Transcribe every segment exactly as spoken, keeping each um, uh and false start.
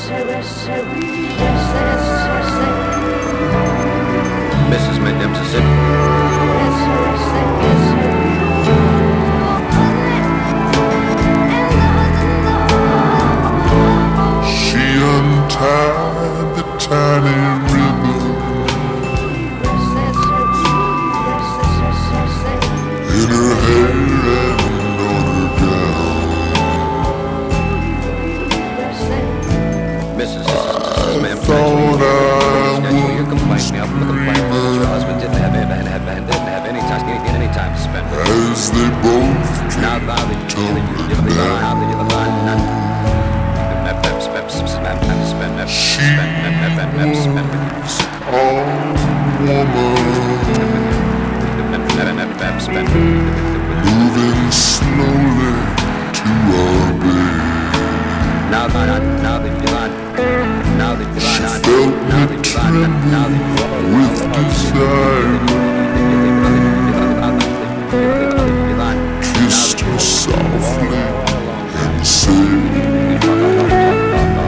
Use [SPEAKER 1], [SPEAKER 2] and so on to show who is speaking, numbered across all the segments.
[SPEAKER 1] Missus Mid- Mississippi.
[SPEAKER 2] She untied the tiny ribbon in her hair and on her gown.
[SPEAKER 1] Missus Missus Ma'am,
[SPEAKER 2] Thought I
[SPEAKER 1] naturally, you're complaining now from the complaint that your
[SPEAKER 2] dreamer
[SPEAKER 1] husband didn't have, have, have, have, didn't have any time, didn't get any time to spend with you.
[SPEAKER 2] as they both
[SPEAKER 1] Now,
[SPEAKER 2] came
[SPEAKER 1] now that you,
[SPEAKER 2] tumbling
[SPEAKER 1] now
[SPEAKER 2] down.
[SPEAKER 1] that you're the
[SPEAKER 2] She was all woman, moving slowly to our bed.
[SPEAKER 1] Now that now that you line, now that you
[SPEAKER 2] She
[SPEAKER 1] line,
[SPEAKER 2] felt
[SPEAKER 1] now
[SPEAKER 2] me
[SPEAKER 1] that you line, now that
[SPEAKER 2] tremble with desire, kissed her softly and said,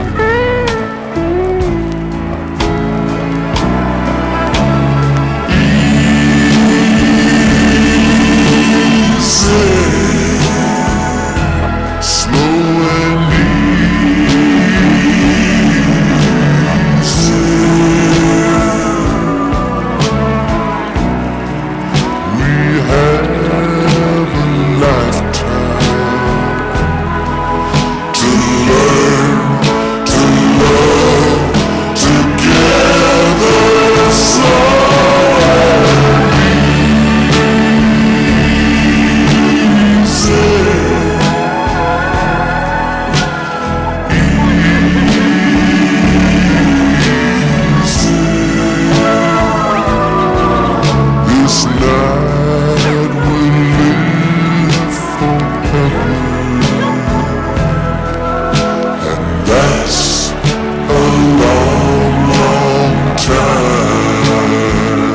[SPEAKER 2] slow and easy. We have a lifetime to learn to love together. So this night will live forever, and that's a long, long time.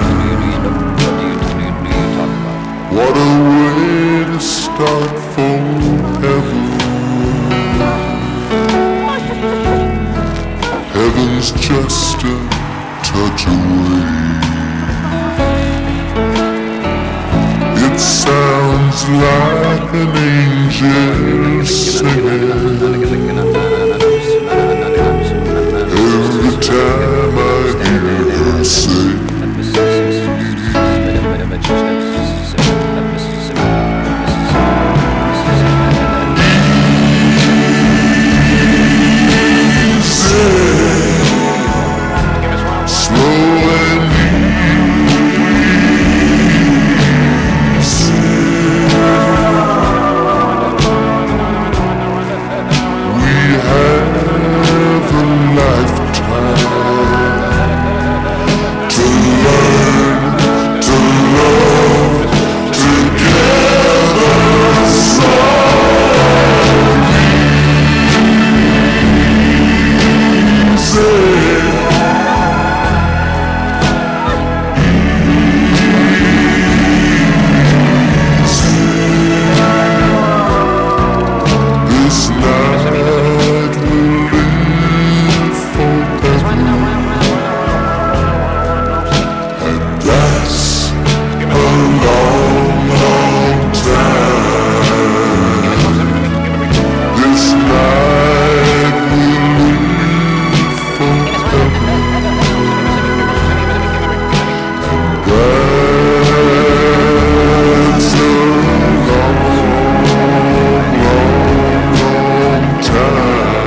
[SPEAKER 2] What a way to start forever. Heaven's just a touch away. It sounds like an angel singing every time I hear her say, slow and easy. We have a lifetime to learn to love together. So this night will live forever, and that's a long, long time. This night will live forever, that's a long, long, long time.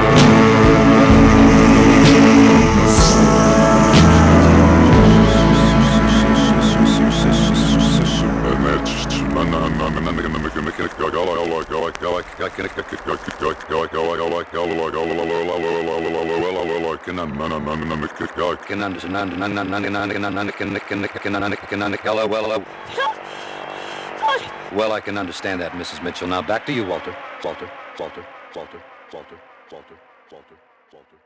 [SPEAKER 1] Well, I can understand that, Missus Mitchell. Now back to you, Walter. Walter, Walter, Walter, Walter, Walter, Walter, Walter.